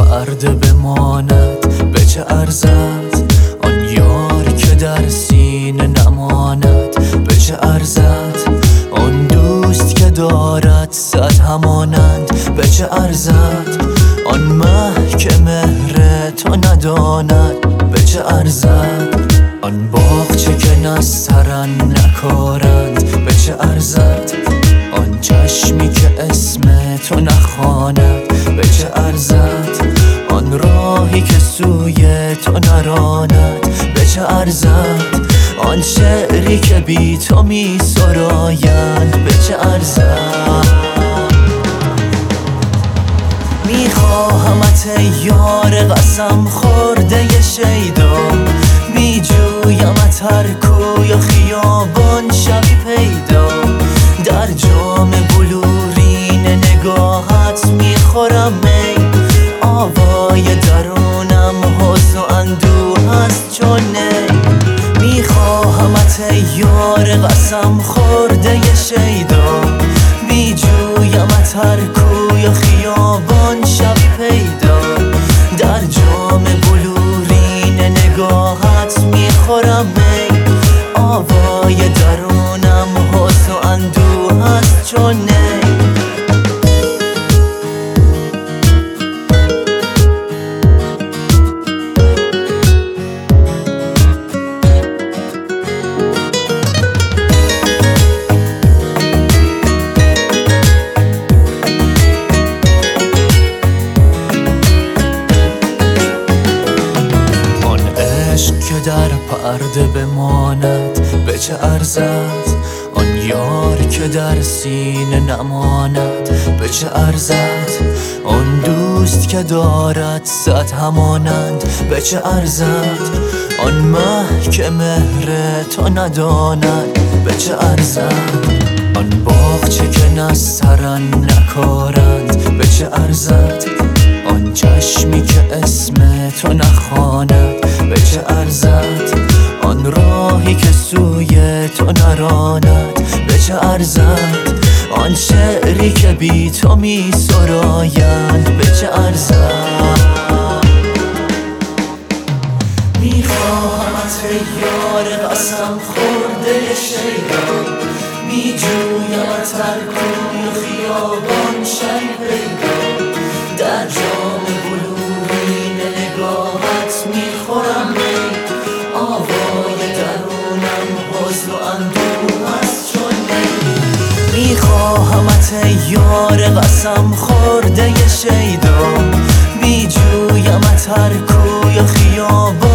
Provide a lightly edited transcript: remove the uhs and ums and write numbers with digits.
پرده بماند به چه ارزد آن یار که در سینه نماند؟ به چه ارزد آن دوست که دارد صد همانند؟ به چه ارزد آن مه که مهر تو نداند؟ به چه ارزد آن باغچه که نسترن نکارند؟ به چه ارزد آن چشمی که اسم تو نخواند؟ به چه ارزد آن راهی که سوی تو نراند؟ به چه ارزد آن شعری که بی تو می سرایند؟ به چه ارزد میخواهمت ای یار قسم خورده شیدا، می جویمت هر کوی و خیابان شبی پیدا. در جام بلورین نگاهت میخورم می، آوای درونم حزن و اندوه است چون نی. میخواهمت ای یار قسم خورده شیدا، می جویمت هر کوی و خیابان شبی پیدا. در جام بلورین نگاهت میخورم می، آوای درونم حزن و اندوه است چون نی. که در پرده بماند به چه ارزد آن یار که در سینه نماند؟ به چه ارزد آن دوست که دارد صد همانند؟ به چه ارزد آن مه که مهر تو نداند؟ به چه ارزد آن باغچه که نسترن نکارند؟ به چه ارزد آن چشمی که اسم تو نخواند؟ به چه ارزد آن راهی که سوی تو نراند؟ به چه ارزد آن شعری که بی تو می سرایند؟ به چه ارزد میخواهمت ای یار قسم خورده شیدا، می جویمت هر کوی و خیابان شبی پیدا. در جام بلورین نگاهت میخورم می، آوای درونم حزن و اندوه است چون نی. میخواهمت ای یار قسم خورده شیدا، می جویمت هر کوی و خیابان